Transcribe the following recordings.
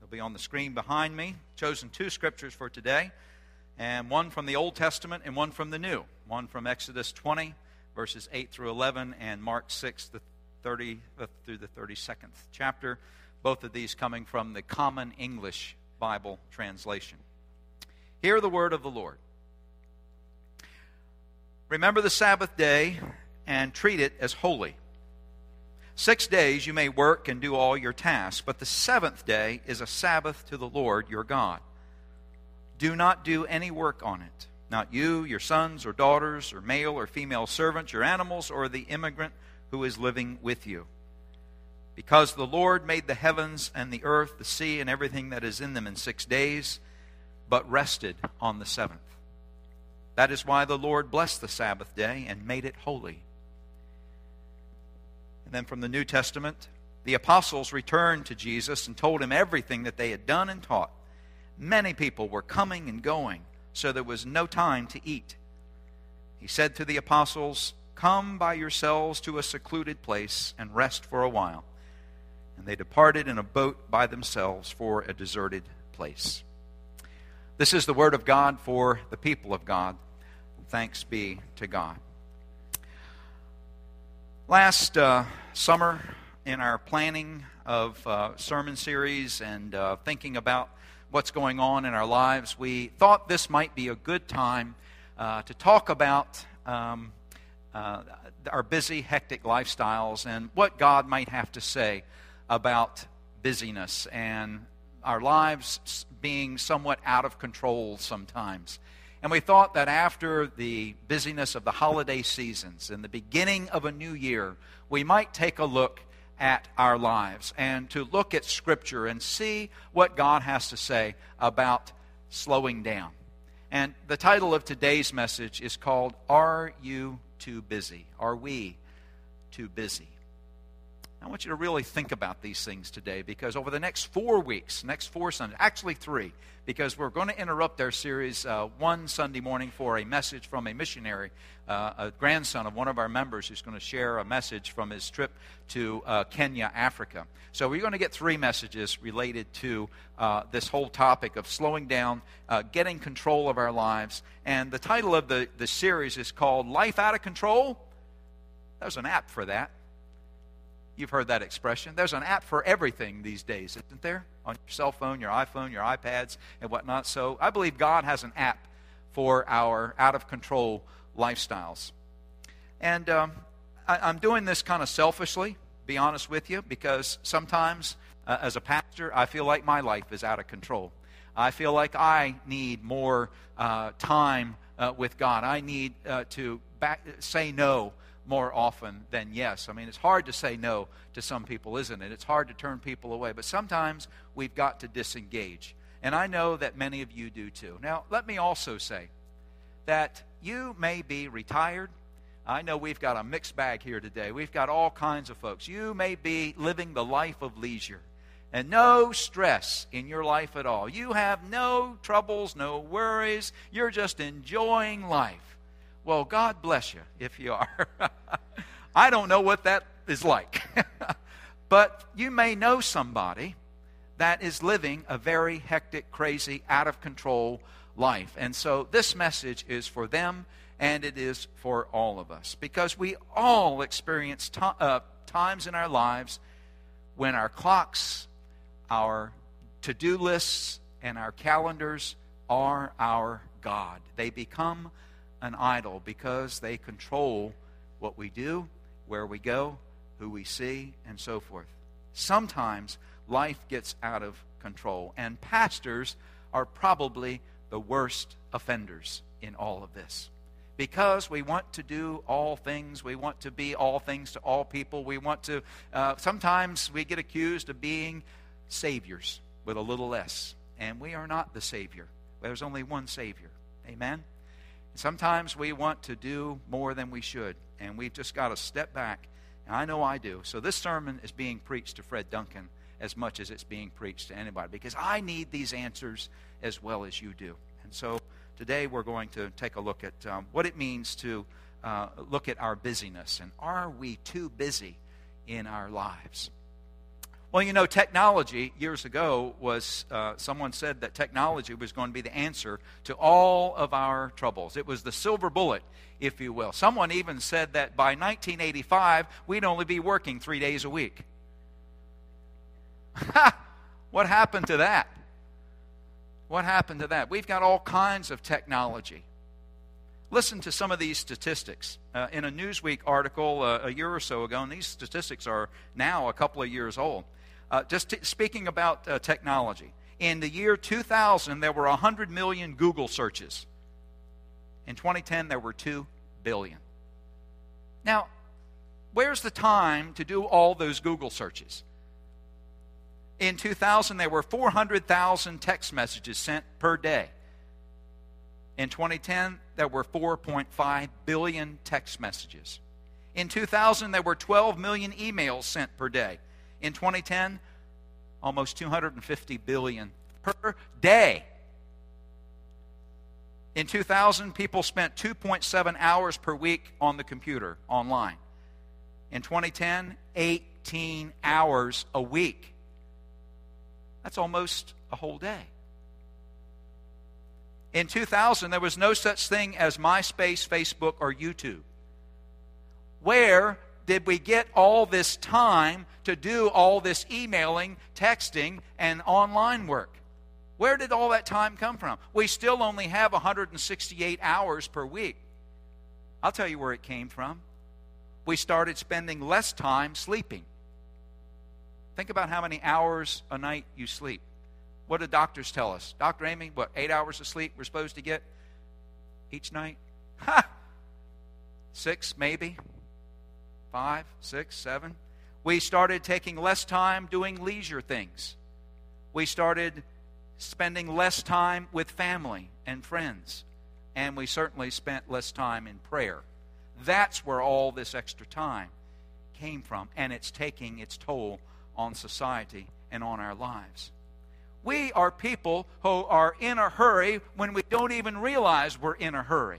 They'll be on the screen behind me. Chosen two scriptures for today, and one from the Old Testament and one from the New. One from Exodus 20, verses 8 through 11, and Mark 6, the 30th through the 32nd chapter. Both of these coming from the Common English Bible translation. Hear the word of the Lord. Remember the Sabbath day and treat it as holy. 6 days you may work and do all your tasks, but the seventh day is a Sabbath to the Lord your God. Do not do any work on it. Not you, your sons or daughters, or male or female servants, your animals, or the immigrant who is living with you. Because the Lord made the heavens and the earth, the sea, and everything that is in them in 6 days, but rested on the seventh. That is why the Lord blessed the Sabbath day and made it holy. And then from the New Testament, the apostles returned to Jesus and told him everything that they had done and taught. Many people were coming and going, so there was no time to eat. He said to the apostles, "Come by yourselves to a secluded place and rest for a while." And they departed in a boat by themselves for a deserted place. This is the word of God for the people of God. Thanks be to God. Last summer, in our planning of sermon series and thinking about what's going on in our lives, we thought this might be a good time to talk about our busy, hectic lifestyles and what God might have to say about busyness and our lives being somewhat out of control sometimes. And we thought that after the busyness of the holiday seasons and the beginning of a new year, we might take a look at our lives and to look at Scripture and see what God has to say about slowing down. And the title of today's message is called, Are You Too Busy? Are we too busy? I want you to really think about these things today, because over the next 4 weeks, next 4 Sundays, actually 3, because we're going to interrupt our series one Sunday morning for a message from a missionary, a grandson of one of our members who's going to share a message from his trip to Kenya, Africa. So we're going to get 3 messages related to this whole topic of slowing down, getting control of our lives. And the title of the series is called Life Out of Control. There's an app for that. You've heard that expression. There's an app for everything these days, isn't there? On your cell phone, your iPhone, your iPads, and whatnot. So I believe God has an app for our out-of-control lifestyles. And I'm doing this kind of selfishly, be honest with you, because sometimes as a pastor, I feel like my life is out of control. I feel like I need more time with God. I need to say no more often than yes. I mean, it's hard to say no to some people, isn't it? It's hard to turn people away. But sometimes we've got to disengage. And I know that many of you do too. Now, let me also say that you may be retired. I know we've got a mixed bag here today. We've got all kinds of folks. You may be living the life of leisure and no stress in your life at all. You have no troubles, no worries. You're just enjoying life. Well, God bless you if you are. I don't know what that is like. But you may know somebody that is living a very hectic, crazy, out of control life. And so this message is for them, and it is for all of us. Because we all experience times in our lives when our clocks, our to-do lists, and our calendars are our God. They become an idol because they control what we do, where we go, who we see, and so forth. Sometimes life gets out of control, and pastors are probably the worst offenders in all of this. Because we want to do all things, we want to be all things to all people, we want to, sometimes we get accused of being saviors with a little s, and we are not the Savior. There's only one Savior. Amen? Sometimes we want to do more than we should, and we've just got to step back. And I know I do. So this sermon is being preached to Fred Duncan as much as it's being preached to anybody, because I need these answers as well as you do. And so today we're going to take a look at what it means to look at our busyness, and are we too busy in our lives? Well, technology years ago was, someone said that technology was going to be the answer to all of our troubles. It was the silver bullet, if you will. Someone even said that by 1985, we'd only be working 3 days a week. What happened to that? What happened to that? We've got all kinds of technology. Listen to some of these statistics. In a Newsweek article a year or so ago, and these statistics are now a couple of years old, speaking about technology. In the year 2000, there were 100 million Google searches. In 2010, there were 2 billion. Now, where's the time to do all those Google searches? In 2000, there were 400,000 text messages sent per day. In 2010, there were 4.5 billion text messages. In 2000, there were 12 million emails sent per day. In 2010, almost 250 billion per day. In 2000, people spent 2.7 hours per week on the computer, online. In 2010, 18 hours a week. That's almost a whole day. In 2000, there was no such thing as MySpace, Facebook, or YouTube. Where did we get all this time to do all this emailing, texting, and online work? Where did all that time come from? We still only have 168 hours per week. I'll tell you where it came from. We started spending less time sleeping. Think about how many hours a night you sleep. What do doctors tell us? Dr. Amy, 8 hours of sleep we're supposed to get each night? 6 maybe. 5, 6, 7. We started taking less time doing leisure things. We started spending less time with family and friends. And we certainly spent less time in prayer. That's where all this extra time came from. And it's taking its toll on society and on our lives. We are people who are in a hurry when we don't even realize we're in a hurry.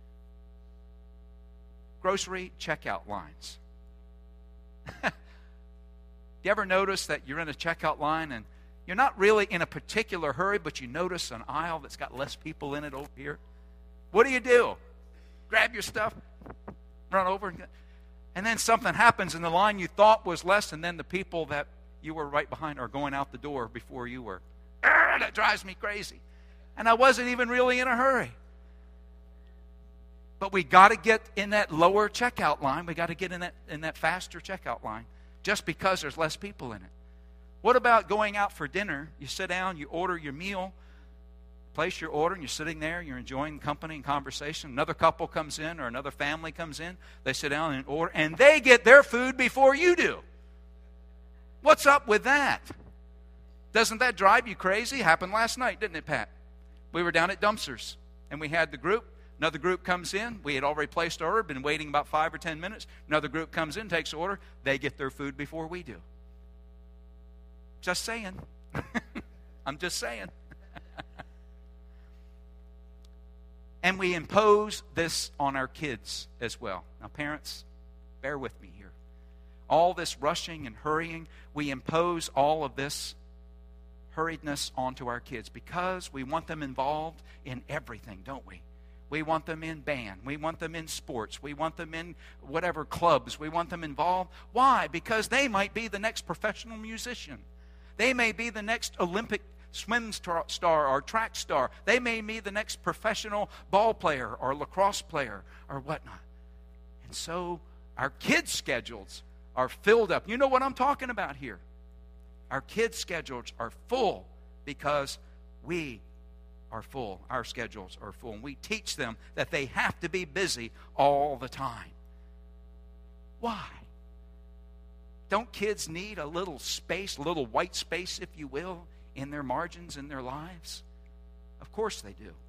Grocery checkout lines. Do you ever notice that you're in a checkout line and you're not really in a particular hurry, but you notice an aisle that's got less people in it over here? What do? Grab your stuff, run over, and then something happens in the line you thought was less, and then the people that you were right behind are going out the door before you were. That drives me crazy. And I wasn't even really in a hurry. But we got to get in that lower checkout line. We got to get in that faster checkout line just because there's less people in it. What about going out for dinner? You sit down, you order your meal, place your order, and you're sitting there, you're enjoying company and conversation. Another couple comes in or another family comes in. They sit down and order, and they get their food before you do. What's up with that? Doesn't that drive you crazy? Happened last night, didn't it, Pat? We were down at Dumpsters, and we had the group. Another group comes in. We had already placed our order, been waiting about 5 or 10 minutes. Another group comes in, takes the order. They get their food before we do. Just saying. I'm just saying. And we impose this on our kids as well. Now, parents, bear with me here. All this rushing and hurrying, we impose all of this hurriedness onto our kids because we want them involved in everything, don't we? We want them in band. We want them in sports. We want them in whatever clubs. We want them involved. Why? Because they might be the next professional musician. They may be the next Olympic swim star or track star. They may be the next professional ball player or lacrosse player or whatnot. And so our kids' schedules are filled up. You know what I'm talking about here. Our kids' schedules are full because we are full. Our schedules are full. And we teach them that they have to be busy all the time. Why? Don't kids need a little space, a little white space, if you will, in their margins, in their lives? Of course they do.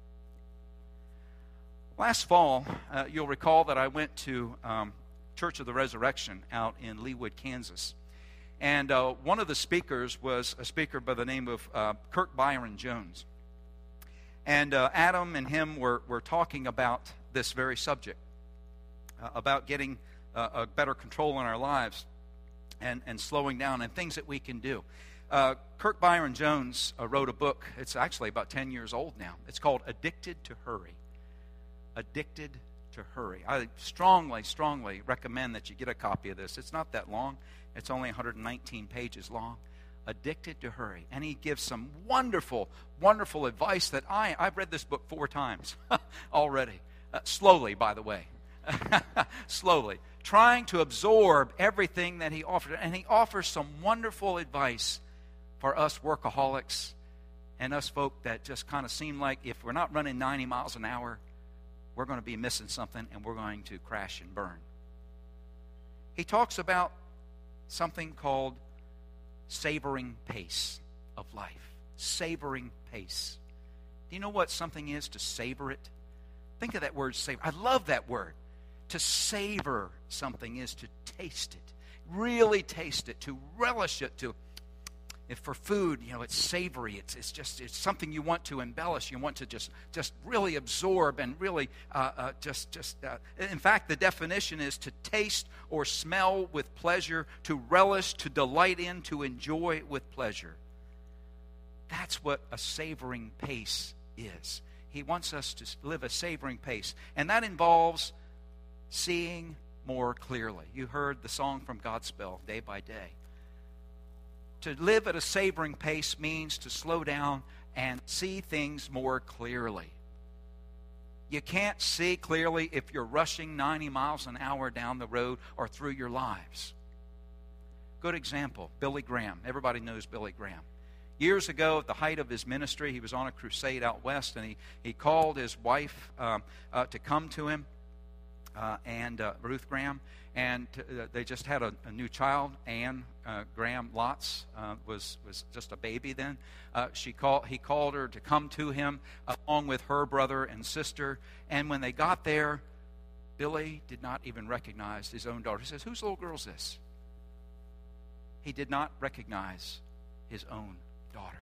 Last fall, you'll recall that I went to Church of the Resurrection out in Leawood, Kansas. And one of the speakers was a speaker by the name of Kirk Byron Jones. And Adam and him were talking about this very subject, about getting a better control in our lives. and slowing down and things that we can do. Kirk Byron Jones wrote a book. It's actually about 10 years old now. It's called Addicted to Hurry. Addicted to Hurry. I strongly, strongly recommend that you get a copy of this. It's not that long. It's only 119 pages long. Addicted to Hurry. And he gives some wonderful, wonderful advice that I've read this book 4 times already. Slowly, by the way. Slowly. Trying to absorb everything that he offered. And he offers some wonderful advice for us workaholics and us folk that just kind of seem like if we're not running 90 miles an hour, we're going to be missing something and we're going to crash and burn. He talks about something called savoring pace of life. Savoring pace. Do you know what something is to savor it? Think of that word, savor. I love that word. To savor something is to taste it. Really taste it, to relish it, to... If for food, it's savory. It's something you want to embellish. You want to just really absorb and really in fact, the definition is to taste or smell with pleasure, to relish, to delight in, to enjoy with pleasure. That's what a savoring pace is. He wants us to live a savoring pace, and that involves seeing more clearly. You heard the song from Godspell, Day by Day. To live at a savoring pace means to slow down and see things more clearly. You can't see clearly if you're rushing 90 miles an hour down the road or through your lives. Good example, Billy Graham. Everybody knows Billy Graham. Years ago, at the height of his ministry, he was on a crusade out west, and he called his wife to come to him, and Ruth Graham, and they just had a new child. Anne Graham Lotz was just a baby then. He called her to come to him along with her brother and sister, and when they got there, Billy did not even recognize his own daughter. He says, "Whose little girl is this?" He did not recognize his own daughter.